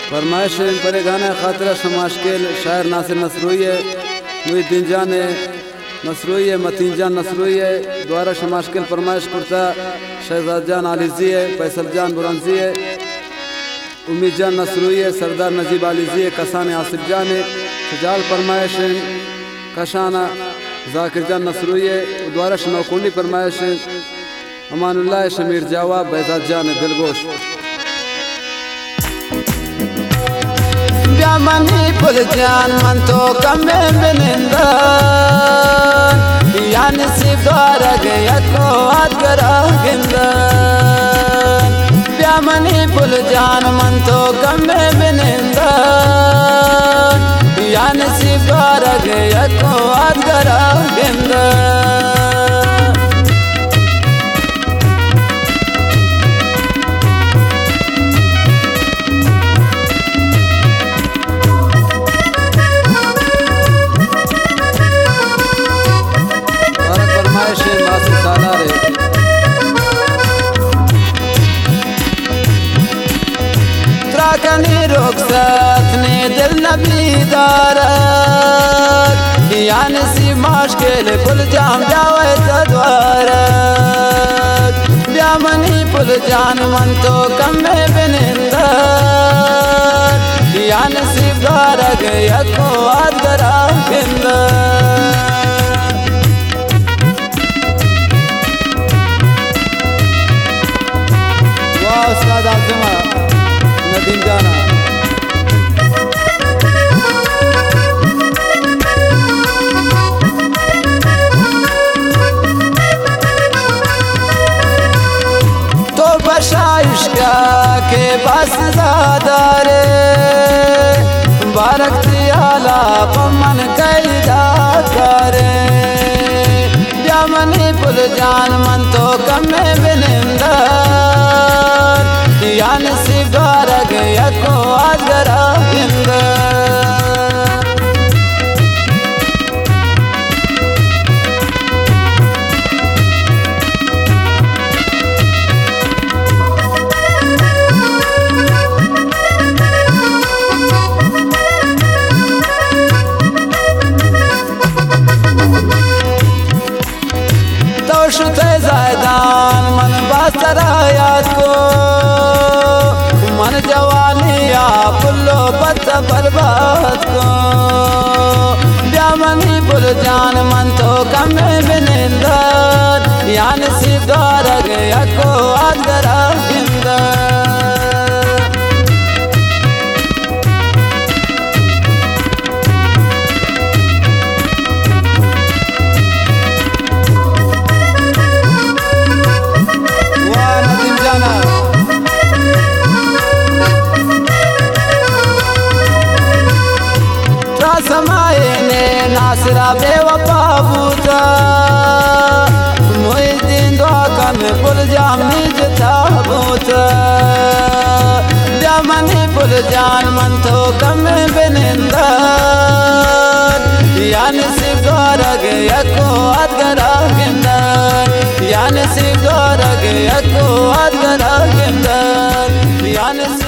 फरमाइश पर गाना खातिर शमाशकेल शायर नासिर नसरोई है, मुहिद्दीन जान नसरोई है, मतीन जान नसरोई है, द्वारा शमाशकेल फरमाइश करता शहजाद जान आलिजी है, फैसल जान बुरंजी है, उम्मीद जान नसरोई है, सरदार नजीब आलिजी है, कसान आसिफ जान है, सजाल फरमाइश कशाना जाकिर जान नसरोई है, द्वारा शनौकुंडी फरमाइश अमानुल्लाह शमीर जावा बैजाद जान दिलगोश मनी पुल जान मन तो कमे बिनिंदा यान सी द्वारा गया को आदरा गिंदा मनी पुल जान मन तो कमे बिनिंदा यान सी द्वारा गया को आदरा गिंदा रुखसत ने दिल नबीदार यान सी मुश्किल पुल जाम जावे द्वार ब्यामनी पुल जान मन तो कमे बिनिंदा यान सी द्वार गया को आदरा गिंदा वाह उस्ताद आज़मा नदीम जाना तो बशाइश के बस दादारे बारक आला पमन कैदा करे ब्यामनी पुल जान मन तो कमे बिनिंदा यान सी द्वारा गया को आदरा गिंदा तो शुते ज़ायदान मन बासरा याद को मन जवानिया पुल्लो पत बर्बाद को ब्यामनी पुल जान मन तो कमे बिनिंदा यान सी द्वारा गया को आदरा गिंदा समाए ने नासरा बेवफा बूता मुहिद्दीन दुआ में पुल जाम निज था बूता ब्यामनी पुल जान मन तो कमे बिनिंदा यान सी द्वारा गया को आदरा गिंदा यान सी द्वारा गया को आदरा गिंदा यान